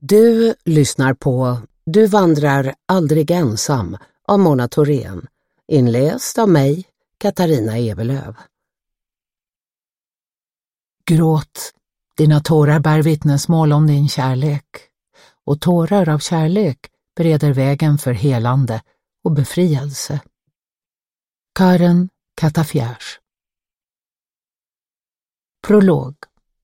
Du lyssnar på Du vandrar aldrig ensam av Mona Thorén, inläst av mig, Katarina Evelöv. Gråt, dina tårar bär vittnesmål om din kärlek, och tårar av kärlek bereder vägen för helande och befrielse. Karen Katafjärs. Prolog.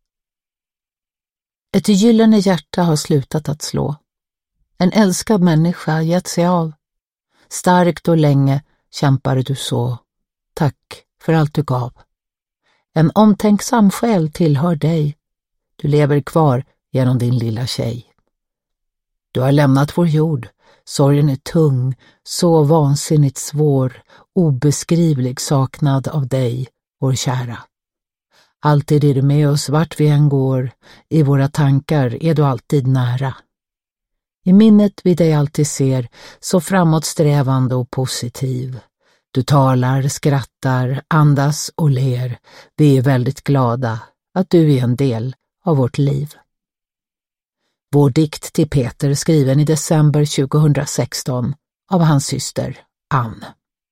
Ett gyllene hjärta har slutat att slå. En älskad människa gett sig av. Starkt och länge kämpade du så. Tack för allt du gav. En omtänksam själ tillhör dig. Du lever kvar genom din lilla tjej. Du har lämnat vår jord. Sorgen är tung, så vansinnigt svår, obeskrivlig saknad av dig, vår kära. Alltid är du med oss vart vi än går, i våra tankar är du alltid nära. I minnet vi dig alltid ser, så framåtsträvande och positiv. Du talar, skrattar, andas och ler. Vi är väldigt glada att du är en del av vårt liv. Vår dikt till Peter skriven i december 2016 av hans syster Ann.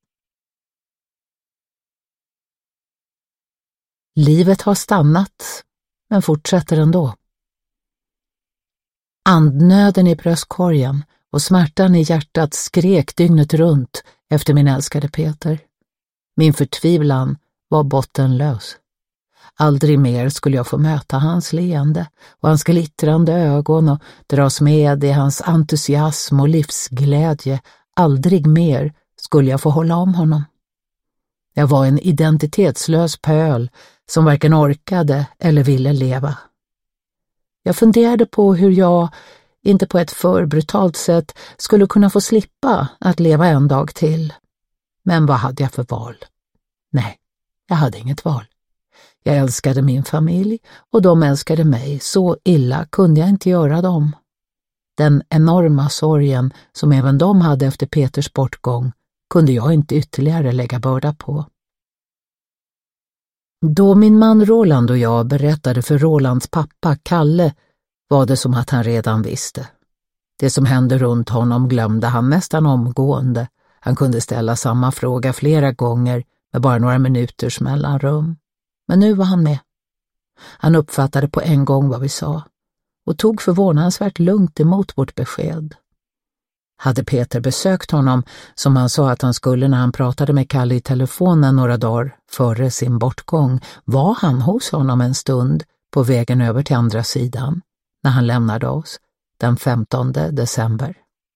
Livet har stannat, men fortsätter ändå. Andnöden i bröstkorgen och smärtan i hjärtat skrek dygnet runt efter min älskade Peter. Min förtvivlan var bottenlös. Aldrig mer skulle jag få möta hans leende och hans glittrande ögon och dras med i hans entusiasm och livsglädje. Aldrig mer skulle jag få hålla om honom. Jag var en identitetslös pöl som varken orkade eller ville leva. Jag funderade på hur jag, inte på ett för brutalt sätt, skulle kunna få slippa att leva en dag till. Men vad hade jag för val? Nej, jag hade inget val. Jag älskade min familj och de älskade mig. Så illa kunde jag inte göra dem. Den enorma sorgen som även de hade efter Peters bortgång kunde jag inte ytterligare lägga börda på. Då min man Roland och jag berättade för Rolands pappa Kalle var det som att han redan visste. Det som hände runt honom glömde han nästan omgående. Han kunde ställa samma fråga flera gånger med bara några minuters mellanrum. Men nu var han med. Han uppfattade på en gång vad vi sa och tog förvånansvärt lugnt emot vårt besked. Hade Peter besökt honom som han sa att han skulle när han pratade med Kalle i telefonen några dagar före sin bortgång, var han hos honom en stund på vägen över till andra sidan när han lämnade oss den 15 december.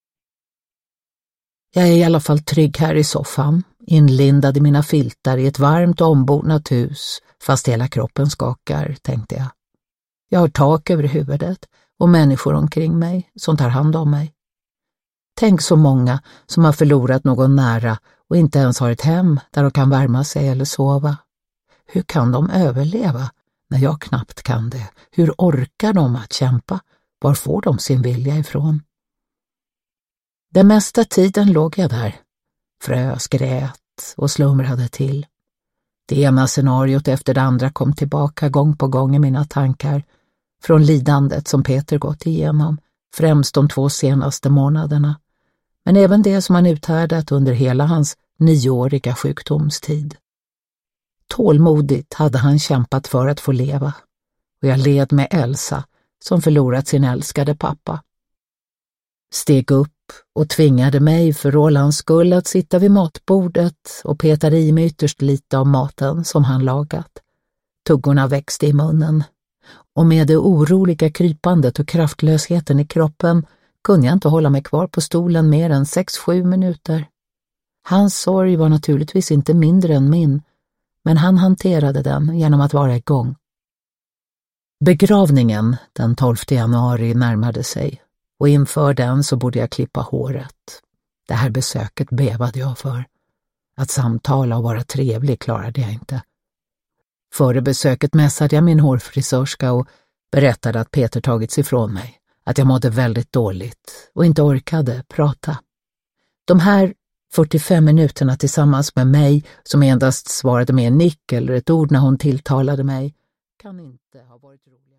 Jag är i alla fall trygg här i soffan, inlindad i mina filtar i ett varmt och ombonat hus, fast hela kroppen skakar, tänkte jag. Jag har tak över huvudet och människor omkring mig som tar hand om mig. Tänk så många som har förlorat någon nära och inte ens har ett hem där de kan värma sig eller sova. Hur kan de överleva när jag knappt kan det? Hur orkar de att kämpa? Var får de sin vilja ifrån? Den mesta tiden låg jag där, frös, grät och slumrade till. Det ena scenariot efter det andra kom tillbaka gång på gång i mina tankar, från lidandet som Peter gått igenom, främst de 2 senaste månaderna, men även det som han uthärdat under hela hans 9-åriga sjukdomstid. Tålmodigt hade han kämpat för att få leva, och jag led med Elsa som förlorat sin älskade pappa. Steg upp och tvingade mig för Rolands skull att sitta vid matbordet och petade i mig ytterst lite av maten som han lagat. Tuggorna växte i munnen, och med det oroliga krypandet och kraftlösheten i kroppen kunde jag inte hålla mig kvar på stolen mer än 6-7 minuter. Hans sorg var naturligtvis inte mindre än min, men han hanterade den genom att vara igång. Begravningen den 12 januari närmade sig, och inför den så borde jag klippa håret. Det här besöket bevade jag för. Att samtala och vara trevlig klarade jag inte. Före besöket mässade jag min hårfrisörska och berättade att Peter tagits ifrån mig, att jag mådde väldigt dåligt och inte orkade prata. De här 45 minuterna tillsammans med mig, som endast svarade med en nick eller ett ord när hon tilltalade mig, kan inte ha varit roligt.